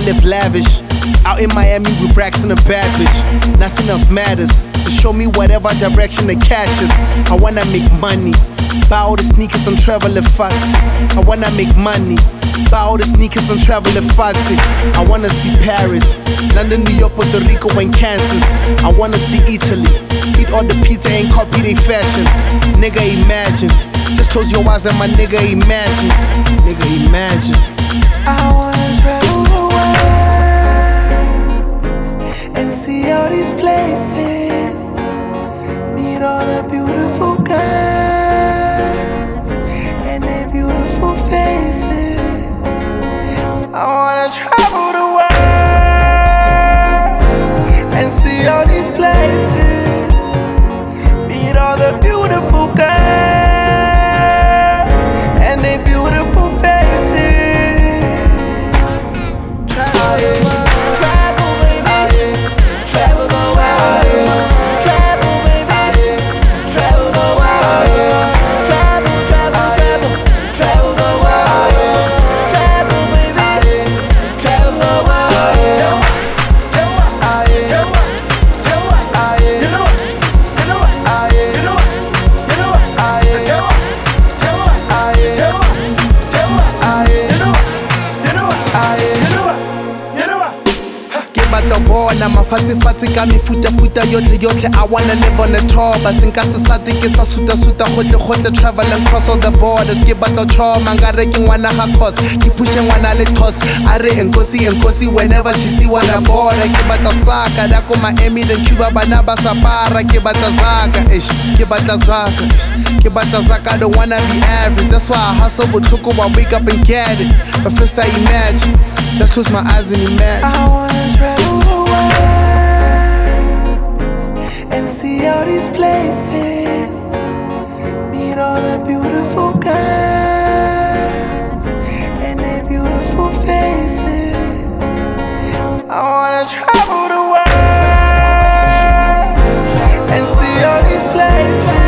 live lavish. Out in Miami with racks in a bad bitch. Nothing else matters. Just show me whatever direction the cash is. I wanna make money. Buy all the sneakers and travel the fats. I wanna make money. Buy all the sneakers and travel the fats. I wanna see Paris, London, New York, Puerto Rico, and Kansas. I wanna see Italy. Eat all the pizza and copy they fashion. Nigga, imagine. Just close your eyes and my nigga, imagine. Nigga, imagine. I wanna travel the world and see all these places. Meet all the beautiful girls and their beautiful faces. I wanna travel the world and see all these places. Meet all the beautiful girls and their beautiful faces. Travel the world, travel baby, travel the world. Travel baby, travel the world. Travel, travel, travel, travel the world. Travel baby, travel the world. Bona mafatshe ka mefuta yotlhe I wanna live on the top. I sinka sesate ke sa suta gotle travel across all the borders. Ke batla choma ngare ke ngwana ga cause ke pushe ngwana le toss. Are enkosi whenever she see what I'm bored. Ke batla saka da ko Miami then Cuba bana ba sapara. Ke batla zaka ish, ke batla zaka ish, ke batla zaka. I don't wanna be average. That's why I hustle botlhoko I wake up and get it. But first I imagine, just close my eyes and imagine. I wanna travel the world and see all these places. Meet all the beautiful girls and their beautiful faces. I wanna travel the world and see all these places.